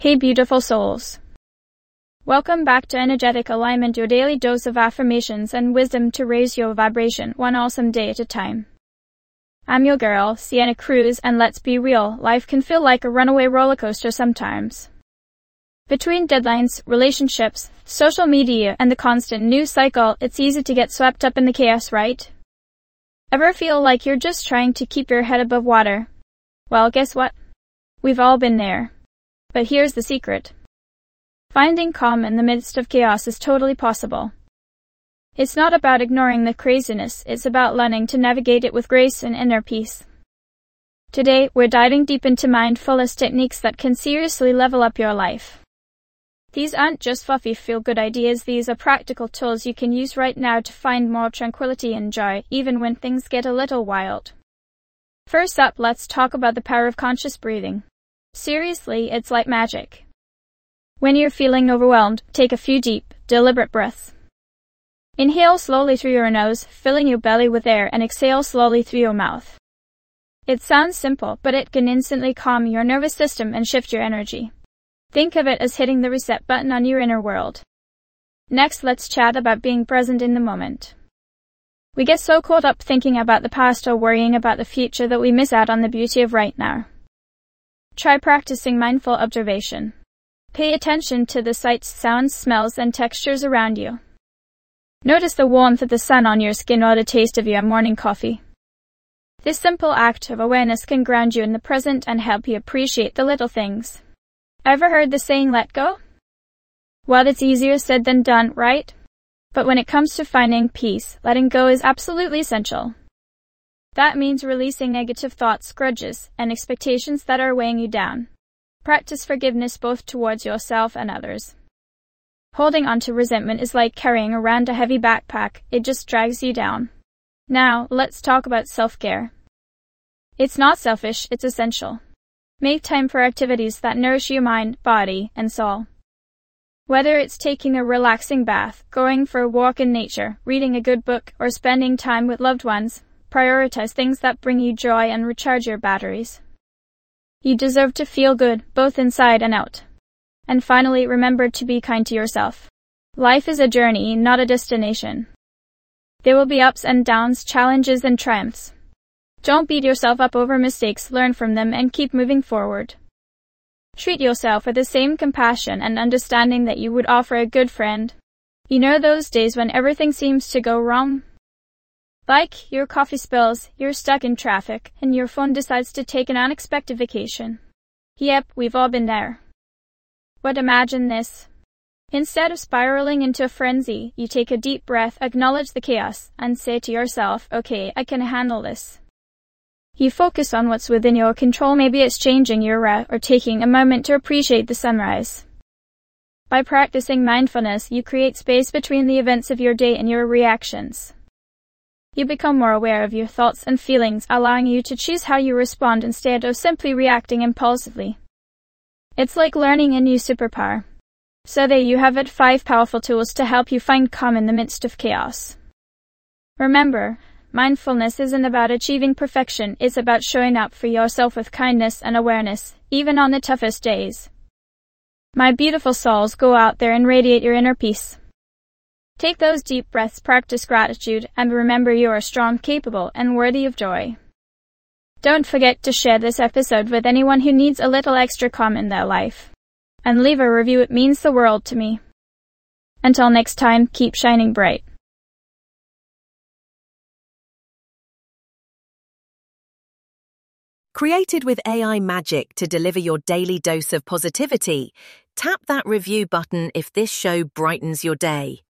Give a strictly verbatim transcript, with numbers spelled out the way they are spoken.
Hey beautiful souls. Welcome back to Energetic Alignment, your daily dose of affirmations and wisdom to raise your vibration one awesome day at a time. I'm your girl, Sienna Cruz, and let's be real, life can feel like a runaway roller coaster sometimes. Between deadlines, relationships, social media, and the constant news cycle, it's easy to get swept up in the chaos, right? Ever feel like you're just trying to keep your head above water? Well, guess what? We've all been there. But here's the secret. Finding calm in the midst of chaos is totally possible. It's not about ignoring the craziness, it's about learning to navigate it with grace and inner peace. Today, we're diving deep into mindfulness techniques that can seriously level up your life. These aren't just fluffy feel-good ideas, these are practical tools you can use right now to find more tranquility and joy, even when things get a little wild. First up, let's talk about the power of conscious breathing. Seriously, it's like magic. When you're feeling overwhelmed, take a few deep, deliberate breaths. Inhale slowly through your nose, filling your belly with air, and exhale slowly through your mouth. It sounds simple, but it can instantly calm your nervous system and shift your energy. Think of it as hitting the reset button on your inner world. Next, let's chat about being present in the moment. We get so caught up thinking about the past or worrying about the future that we miss out on the beauty of right now. Try practicing mindful observation. Pay attention to the sights, sounds, smells, and textures around you. Notice the warmth of the sun on your skin or the taste of your morning coffee. This simple act of awareness can ground you in the present and help you appreciate the little things. Ever heard the saying, let go? Well, it's easier said than done, right? But when it comes to finding peace, letting go is absolutely essential. That means releasing negative thoughts, grudges, and expectations that are weighing you down. Practice forgiveness both towards yourself and others. Holding on to resentment is like carrying around a heavy backpack, it just drags you down. Now, let's talk about self-care. It's not selfish, it's essential. Make time for activities that nourish your mind, body, and soul. Whether it's taking a relaxing bath, going for a walk in nature, reading a good book, or spending time with loved ones, prioritize things that bring you joy and recharge your batteries. You deserve to feel good, both inside and out. And finally, remember to be kind to yourself. Life is a journey, not a destination. There will be ups and downs, challenges and triumphs. Don't beat yourself up over mistakes, learn from them and keep moving forward. Treat yourself with the same compassion and understanding that you would offer a good friend. You know those days when everything seems to go wrong? Like, your coffee spills, you're stuck in traffic, and your phone decides to take an unexpected vacation. Yep, we've all been there. But imagine this. Instead of spiraling into a frenzy, you take a deep breath, acknowledge the chaos, and say to yourself, okay, I can handle this. You focus on what's within your control, maybe it's changing your route or taking a moment to appreciate the sunrise. By practicing mindfulness, you create space between the events of your day and your reactions. You become more aware of your thoughts and feelings, allowing you to choose how you respond instead of simply reacting impulsively. It's like learning a new superpower. So there you have it, five powerful tools to help you find calm in the midst of chaos. Remember, mindfulness isn't about achieving perfection, it's about showing up for yourself with kindness and awareness, even on the toughest days. My beautiful souls, go out there and radiate your inner peace. Take those deep breaths, practice gratitude, and remember you are strong, capable, and worthy of joy. Don't forget to share this episode with anyone who needs a little extra calm in their life. And leave a review, it means the world to me. Until next time, keep shining bright. Created with A I magic to deliver your daily dose of positivity, tap that review button if this show brightens your day.